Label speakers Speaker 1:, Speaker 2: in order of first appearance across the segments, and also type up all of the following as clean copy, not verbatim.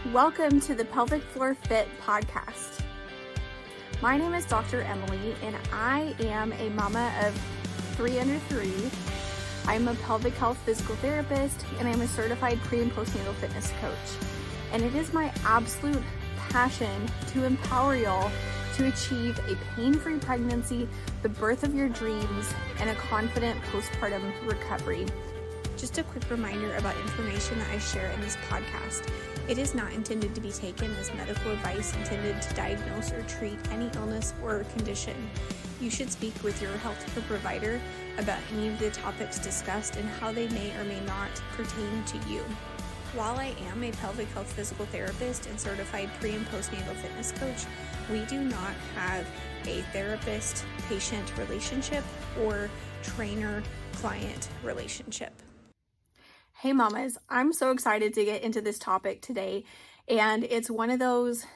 Speaker 1: Welcome to the Pelvic Floor Fit podcast. My name is Dr. Emily, and I am a mama of 3 under 3. I'm a pelvic health physical therapist, and I'm a certified pre- and postnatal fitness coach. And it is my absolute passion to empower y'all to achieve a pain-free pregnancy, the birth of your dreams, and a confident postpartum recovery. Just a quick reminder about information that I share in this podcast. It is not intended to be taken as medical advice intended to diagnose or treat any illness or condition. You should speak with your healthcare provider about any of the topics discussed and how they may or may not pertain to you. While I am a pelvic health physical therapist and certified pre- and postnatal fitness coach, we do not have a therapist-patient relationship or trainer-client relationship. Hey mamas, I'm so excited to get into this topic today, and it's one of those,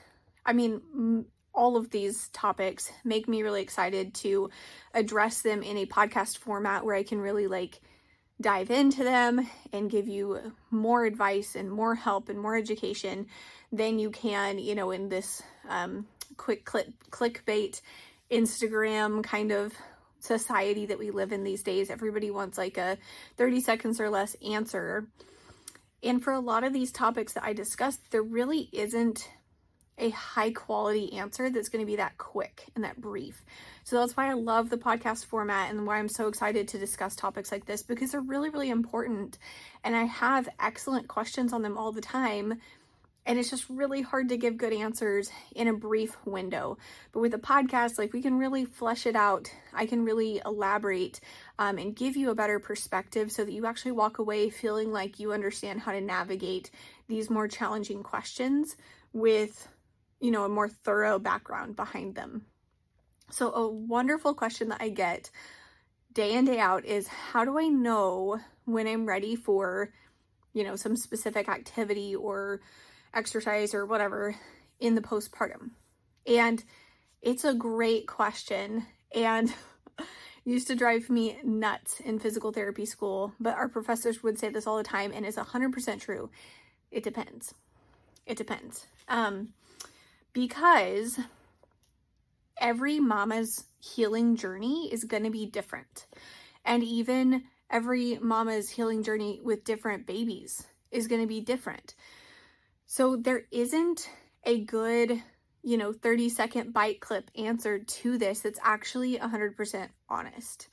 Speaker 1: all of these topics make me really excited to address them in a podcast format where I can really dive into them and give you more advice and more help and more education than you can, in this quick clickbait Instagram kind of society that we live in these days. Everybody wants a 30 seconds or less answer. And for a lot of these topics that I discussed, there really isn't a high quality answer that's going to be that quick and that brief. So that's why I love the podcast format and why I'm so excited to discuss topics like this, because they're really, really important. And I have excellent questions on them all the time. And it's just really hard to give good answers in a brief window. But with a podcast, we can really flesh it out. I can really elaborate and give you a better perspective so that you actually walk away feeling like you understand how to navigate these more challenging questions with, a more thorough background behind them. So a wonderful question that I get day in, day out is, how do I know when I'm ready for, some specific activity or exercise or whatever in the postpartum? And it's a great question and used to drive me nuts in physical therapy school, but our professors would say this all the time, and it's 100% true. It depends. Because every mama's healing journey is going to be different. And even every mama's healing journey with different babies is going to be different. So there isn't a good, 30-second bite clip answer to this that's actually 100% honest.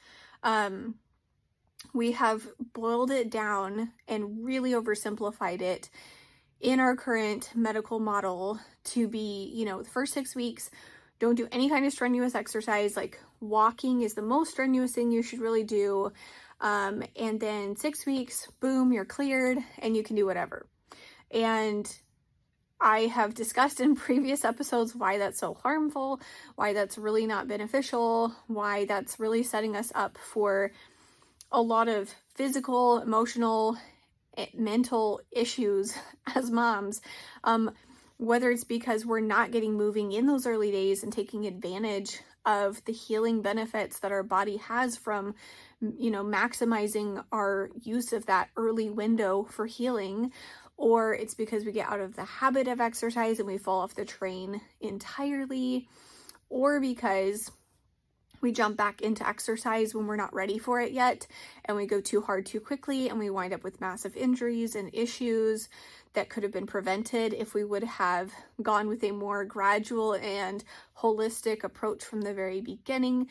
Speaker 1: We have boiled it down and really oversimplified it in our current medical model to be, the first 6 weeks, don't do any kind of strenuous exercise. Walking is the most strenuous thing you should really do. And then 6 weeks, boom, you're cleared and you can do whatever. And I have discussed in previous episodes why that's so harmful, why that's really not beneficial, why that's really setting us up for a lot of physical, emotional, mental issues as moms. Whether it's because we're not getting moving in those early days and taking advantage of the healing benefits that our body has from, maximizing our use of that early window for healing, or it's because we get out of the habit of exercise and we fall off the train entirely, or because we jump back into exercise when we're not ready for it yet, and we go too hard too quickly, and we wind up with massive injuries and issues that could have been prevented if we would have gone with a more gradual and holistic approach from the very beginning.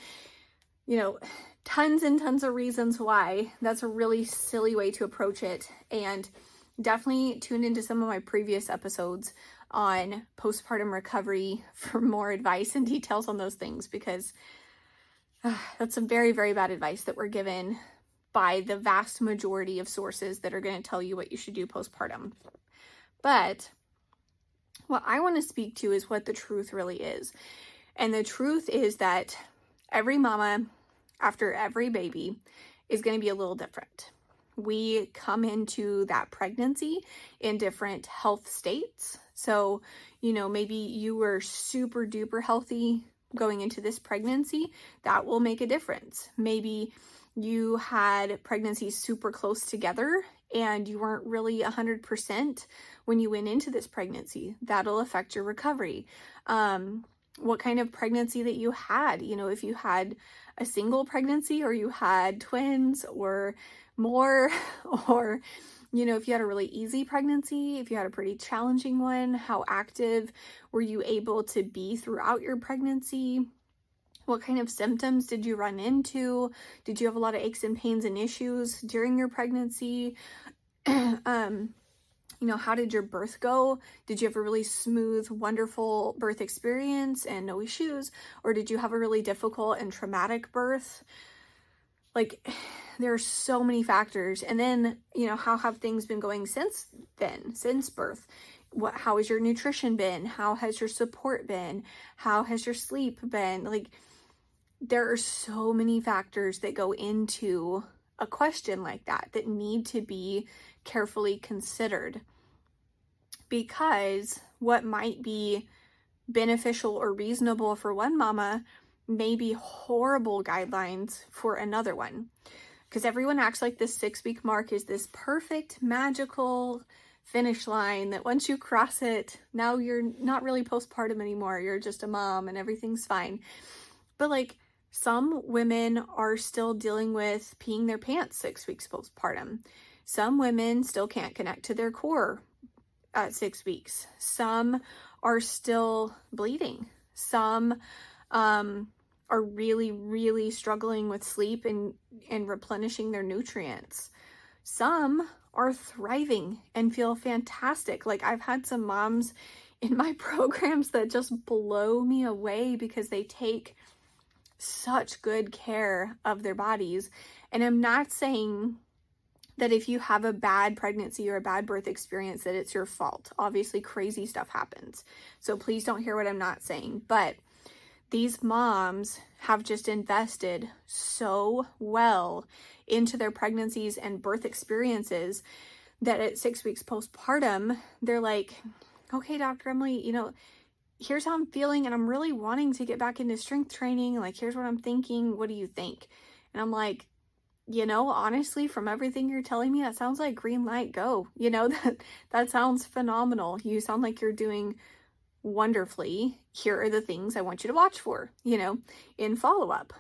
Speaker 1: Tons and tons of reasons why that's a really silly way to approach it. And definitely tune into some of my previous episodes on postpartum recovery for more advice and details on those things, because that's some very, very bad advice that we're given by the vast majority of sources that are going to tell you what you should do postpartum. But what I want to speak to is what the truth really is. And the truth is that every mama after every baby is going to be a little different. We come into that pregnancy in different health states. So, maybe you were super duper healthy going into this pregnancy. That will make a difference. Maybe you had pregnancies super close together and you weren't really 100% when you went into this pregnancy. That'll affect your recovery. What kind of pregnancy that you had, if you had a single pregnancy or you had twins or more, or if you had a really easy pregnancy, if you had a pretty challenging one, how active were you able to be throughout your pregnancy? What kind of symptoms did you run into? Did you have a lot of aches and pains and issues during your pregnancy? How did your birth go? Did you have a really smooth, wonderful birth experience and no issues? Or did you have a really difficult and traumatic birth? Like, there are so many factors. And then, how have things been going since then, since birth? How has your nutrition been? How has your support been? How has your sleep been? Like, there are so many factors that go into a question like that need to be carefully considered, because what might be beneficial or reasonable for one mama may be horrible guidelines for another one. Because everyone acts like this 6-week mark is this perfect, magical finish line that once you cross it, now you're not really postpartum anymore. You're just a mom and everything's fine. But like, some women are still dealing with peeing their pants 6 weeks postpartum. Some women still can't connect to their core at 6 weeks. Some are still bleeding. Some are really, really struggling with sleep and replenishing their nutrients. Some are thriving and feel fantastic. Like, I've had some moms in my programs that just blow me away because they take such good care of their bodies. And I'm not saying that if you have a bad pregnancy or a bad birth experience that it's your fault. Obviously, crazy stuff happens. So please don't hear what I'm not saying. But these moms have just invested so well into their pregnancies and birth experiences that at 6 weeks postpartum, they're like, okay, Dr. Emily, here's how I'm feeling and I'm really wanting to get back into strength training. Like, here's what I'm thinking. What do you think? And I'm like, honestly, from everything you're telling me, that sounds like green light, go. That sounds phenomenal. You sound like you're doing wonderfully. Here are the things I want you to watch for, in follow-up.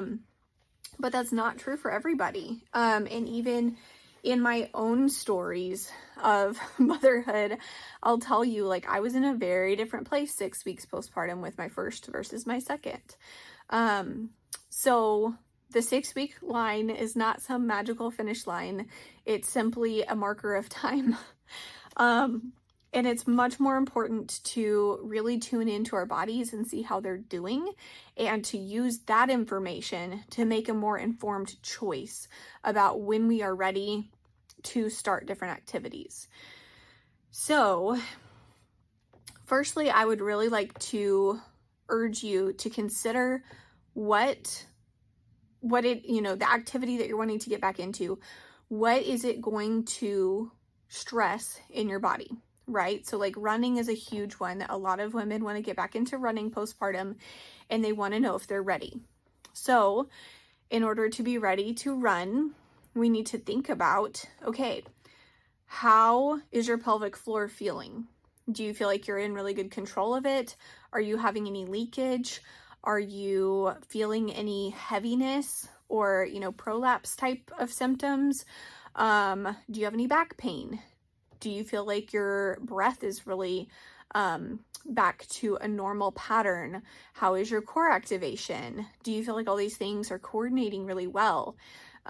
Speaker 1: But that's not true for everybody. And even in my own stories of motherhood, I'll tell you, like, I was in a very different place 6 weeks postpartum with my first versus my second. So the 6-week line is not some magical finish line. It's simply a marker of time. And it's much more important to really tune into our bodies and see how they're doing, and to use that information to make a more informed choice about when we are ready to start different activities. So, firstly, I would really like to urge you to consider what the activity that you're wanting to get back into, what is it going to stress in your body, right? So like, running is a huge one that a lot of women want to get back into running postpartum, and they want to know if they're ready. So in order to be ready to run, we need to think about, okay, how is your pelvic floor feeling? Do you feel like you're in really good control of it? Are you having any leakage? Are you feeling any heaviness or, prolapse type of symptoms? Do you have any back pain? Do you feel like your breath is really back to a normal pattern? How is your core activation? Do you feel like all these things are coordinating really well?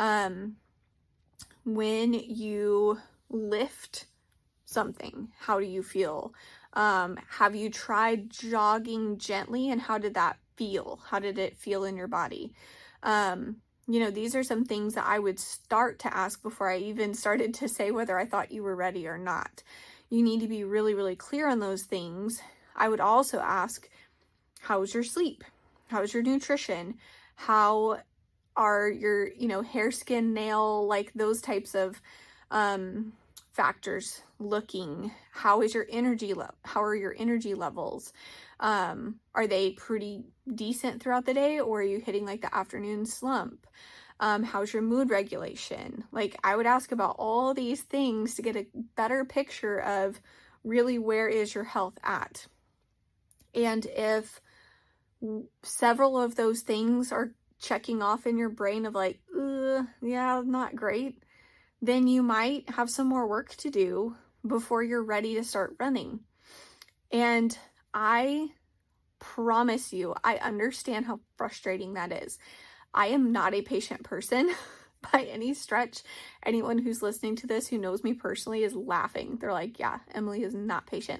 Speaker 1: When you lift something, how do you feel? Have you tried jogging gently, and how did that feel? How did it feel in your body? These are some things that I would start to ask before I even started to say whether I thought you were ready or not. You need to be really, really clear on those things. I would also ask, how's your sleep? How's your nutrition? How are your, hair, skin, nail, like those types of factors looking? How is your energy how are your energy levels? Are they pretty decent throughout the day, or are you hitting like the afternoon slump? How's your mood regulation? Like, I would ask about all these things to get a better picture of really where is your health at. And if several of those things are checking off in your brain of like, yeah, not great, then you might have some more work to do before you're ready to start running. And I promise you, I understand how frustrating that is. I am not a patient person by any stretch. Anyone who's listening to this who knows me personally is laughing. They're like, yeah, Emily is not patient.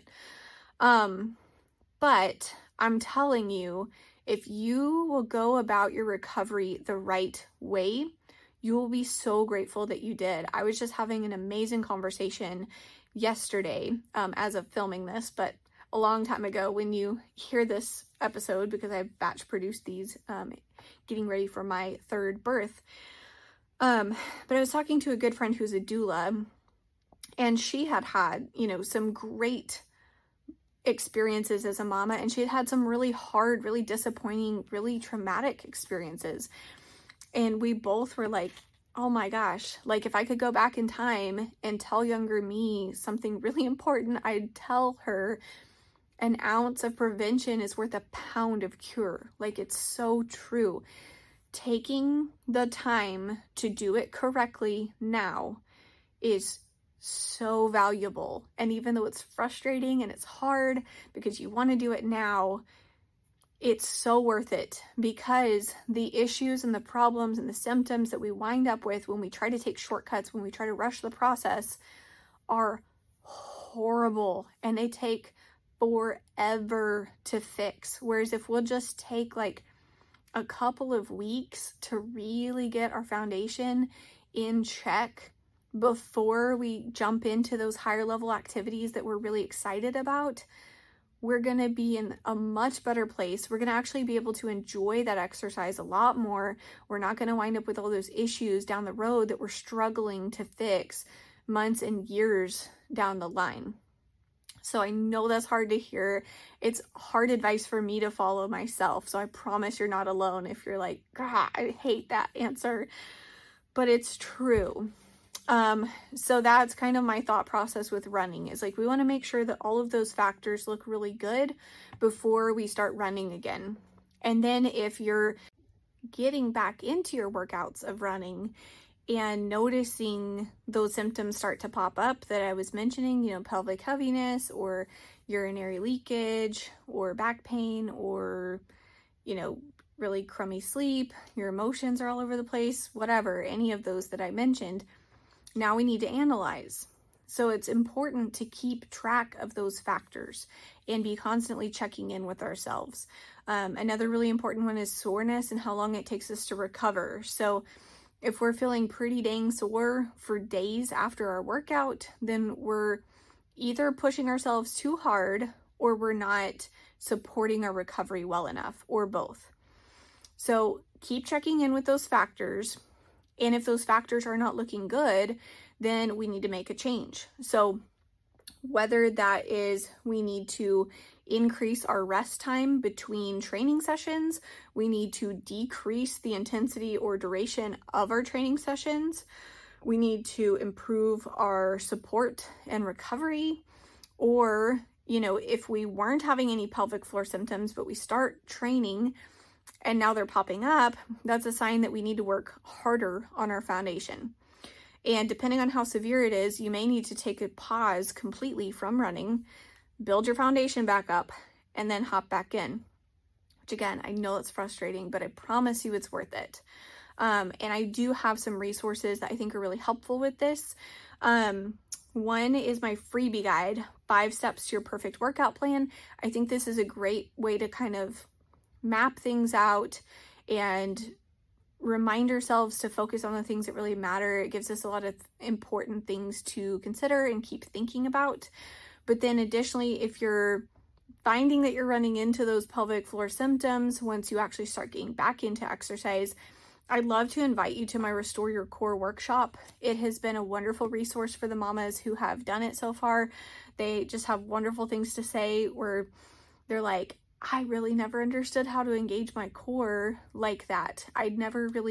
Speaker 1: But I'm telling you, if you will go about your recovery the right way, you will be so grateful that you did. I was just having an amazing conversation yesterday as of filming this, but a long time ago when you hear this episode, because I batch produced these getting ready for my third birth. But I was talking to a good friend who's a doula, and she had, some great experiences as a mama, and she had some really hard, really disappointing, really traumatic experiences. And we both were like, oh my gosh, like if I could go back in time and tell younger me something really important, I'd tell her an ounce of prevention is worth a pound of cure. Like, it's so true. Taking the time to do it correctly now is so valuable. And even though it's frustrating and it's hard because you want to do it now, it's so worth it, because the issues and the problems and the symptoms that we wind up with when we try to take shortcuts, when we try to rush the process, are horrible, and they take forever to fix. Whereas if we'll just take like a couple of weeks to really get our foundation in check before we jump into those higher level activities that we're really excited about, we're going to be in a much better place. We're going to actually be able to enjoy that exercise a lot more. We're not going to wind up with all those issues down the road that we're struggling to fix months and years down the line. So I know that's hard to hear. It's hard advice for me to follow myself. So I promise you're not alone if you're like, God, I hate that answer. But it's true. So that's kind of my thought process with running, is like, we want to make sure that all of those factors look really good before we start running again. And then if you're getting back into your workouts of running and noticing those symptoms start to pop up that I was mentioning, pelvic heaviness or urinary leakage or back pain or, really crummy sleep, your emotions are all over the place, whatever, any of those that I mentioned, now we need to analyze. So it's important to keep track of those factors and be constantly checking in with ourselves. Another really important one is soreness and how long it takes us to recover. So if we're feeling pretty dang sore for days after our workout, then we're either pushing ourselves too hard or we're not supporting our recovery well enough, or both. So keep checking in with those factors. And if those factors are not looking good, then we need to make a change. So whether that is we need to increase our rest time between training sessions, we need to decrease the intensity or duration of our training sessions, we need to improve our support and recovery, or, if we weren't having any pelvic floor symptoms, but we start training and now they're popping up, that's a sign that we need to work harder on our foundation. And depending on how severe it is, you may need to take a pause completely from running, build your foundation back up, and then hop back in. Which again, I know it's frustrating, but I promise you it's worth it. And I do have some resources that I think are really helpful with this. One is my freebie guide, 5 Steps to Your Perfect Workout Plan. I think this is a great way to kind of map things out and remind ourselves to focus on the things that really matter. It gives us a lot of important things to consider and keep thinking about. But then additionally, if you're finding that you're running into those pelvic floor symptoms once you actually start getting back into exercise, I'd love to invite you to my Restore Your Core workshop. It has been a wonderful resource for the mamas who have done it so far. They just have wonderful things to say where they're like, I really never understood how to engage my core like that. I'd never really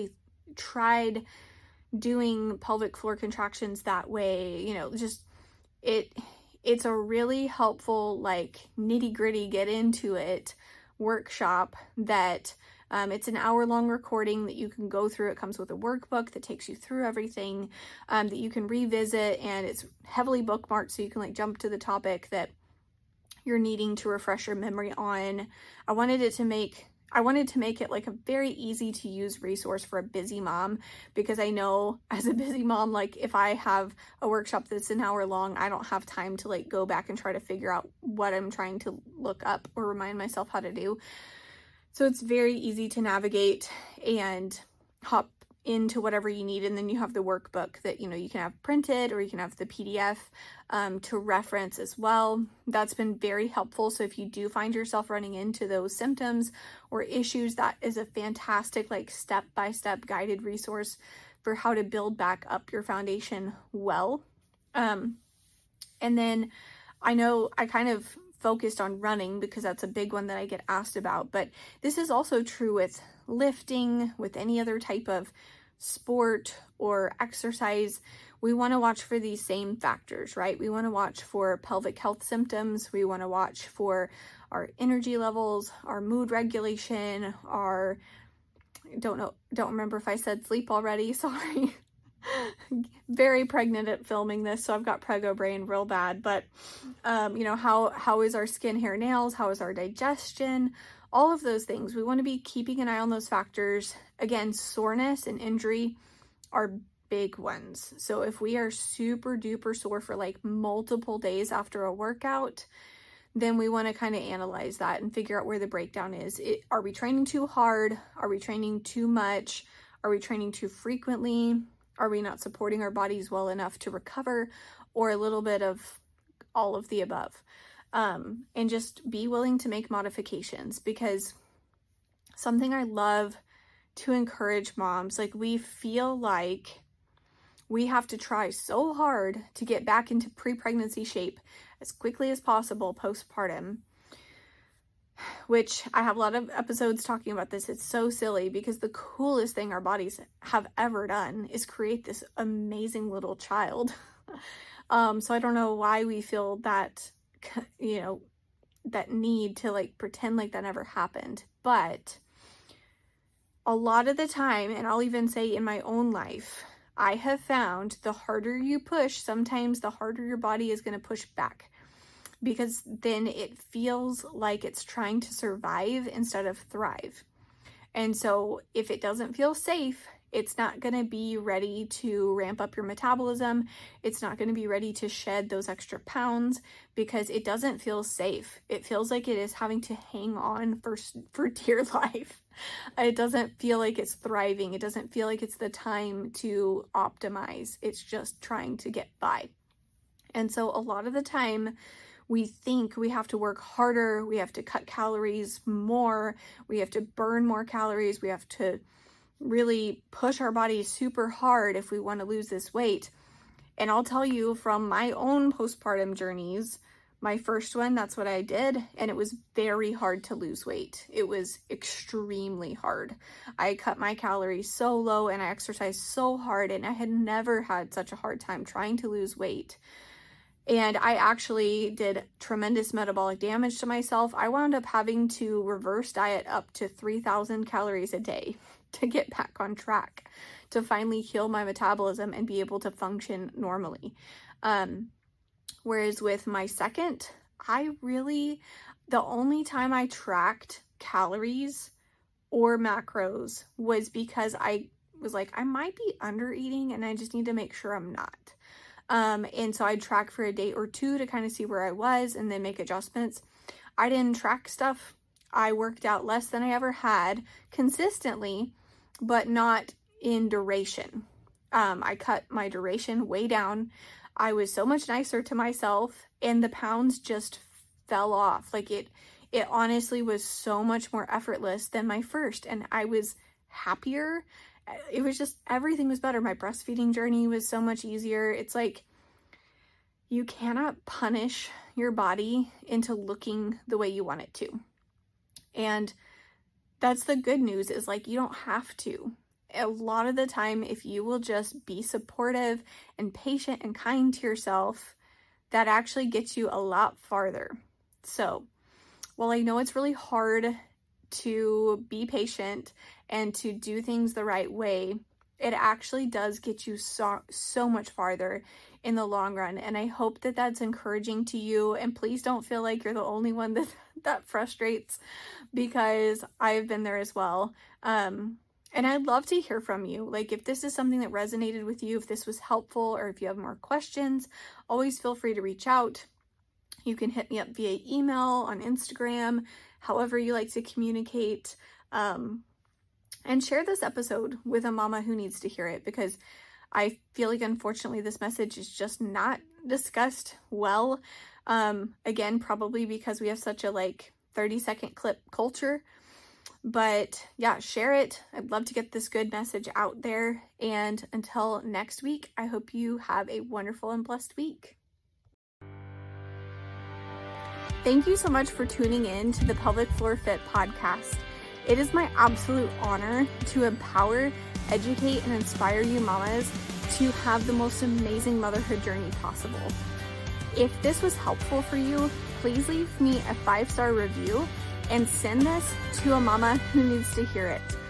Speaker 1: tried doing pelvic floor contractions that way, you know, just it's a really helpful, like, nitty-gritty get into it workshop that it's an hour-long recording that you can go through. It comes with a workbook that takes you through everything that you can revisit, and it's heavily bookmarked so you can like jump to the topic that you're needing to refresh your memory on. I wanted to make it like a very easy to use resource for a busy mom, because I know as a busy mom, like if I have a workshop that's an hour long, I don't have time to like go back and try to figure out what I'm trying to look up or remind myself how to do. So it's very easy to navigate and hop into whatever you need, and then you have the workbook that, you know, you can have printed, or you can have the PDF to reference as well. That's been very helpful. So if you do find yourself running into those symptoms or issues, that is a fantastic like step-by-step guided resource for how to build back up your foundation well. And then I know I kind of focused on running because that's a big one that I get asked about, but this is also true with lifting, with any other type of sport or exercise. We want to watch for these same factors, right? We want to watch for pelvic health symptoms. We want to watch for our energy levels, our mood regulation, our, don't remember if I said sleep already, sorry. Very pregnant at filming this, so I've got prego brain real bad, but you know, how is our skin, hair, nails, how is our digestion, all of those things. We want to be keeping an eye on those factors. Again, soreness and injury are big ones. So if we are super duper sore for like multiple days after a workout, then we want to kind of analyze that and figure out where the breakdown is. Are we training too hard? Are we training too much? Are we training too frequently? Are we not supporting our bodies well enough to recover? Or a little bit of all of the above. And just be willing to make modifications, because something I love to encourage moms, like we feel like we have to try so hard to get back into pre-pregnancy shape as quickly as possible postpartum, which I have a lot of episodes talking about this. It's so silly, because the coolest thing our bodies have ever done is create this amazing little child. So I don't know why we feel that, you know, that need to like pretend like that never happened. But a lot of the time, and I'll even say in my own life, I have found the harder you push, sometimes the harder your body is going to push back, because then it feels like it's trying to survive instead of thrive. And so if it doesn't feel safe, it's not going to be ready to ramp up your metabolism. It's not going to be ready to shed those extra pounds, because it doesn't feel safe. It feels like it is having to hang on for dear life. It doesn't feel like it's thriving. It doesn't feel like it's the time to optimize. It's just trying to get by. And so a lot of the time, we think we have to work harder, we have to cut calories more, we have to burn more calories, we have to really push our bodies super hard if we want to lose this weight. And I'll tell you from my own postpartum journeys, my first one, that's what I did, and it was very hard to lose weight. It was extremely hard. I cut my calories so low and I exercised so hard, and I had never had such a hard time trying to lose weight. And I actually did tremendous metabolic damage to myself. I wound up having to reverse diet up to 3,000 calories a day to get back on track, to finally heal my metabolism and be able to function normally. Whereas with my second, the only time I tracked calories or macros was because I was like, I might be under eating and I just need to make sure I'm not. And so I'd track for a day or two to kind of see where I was and then make adjustments. I didn't track stuff. I worked out less than I ever had consistently, but not in duration. I cut my duration way down. I was so much nicer to myself, and the pounds just fell off. Like it honestly was so much more effortless than my first, and I was happier. It was just, everything was better. My breastfeeding journey was so much easier. It's like, you cannot punish your body into looking the way you want it to. And that's the good news, is like, you don't have to. a lot of the time, if you will just be supportive and patient and kind to yourself, that actually gets you a lot farther. So while I know it's really hard to be patient and to do things the right way, it actually does get you so much farther in the long run. And I hope that that's encouraging to you. And please don't feel like you're the only one that frustrates, because I've been there as well. And I'd love to hear from you. Like, if this is something that resonated with you, if this was helpful, or if you have more questions, always feel free to reach out. You can hit me up via email, on Instagram, however you like to communicate. And share this episode with a mama who needs to hear it, because I feel like, unfortunately, this message is just not discussed well. Again, probably because we have such a 30-second clip culture. But yeah, share it. I'd love to get this good message out there. And until next week, I hope you have a wonderful and blessed week. Thank you so much for tuning in to the Pelvic Floor Fit podcast. It is my absolute honor to empower, educate, and inspire you mamas to have the most amazing motherhood journey possible. If this was helpful for you, please leave me a 5-star review and send this to a mama who needs to hear it.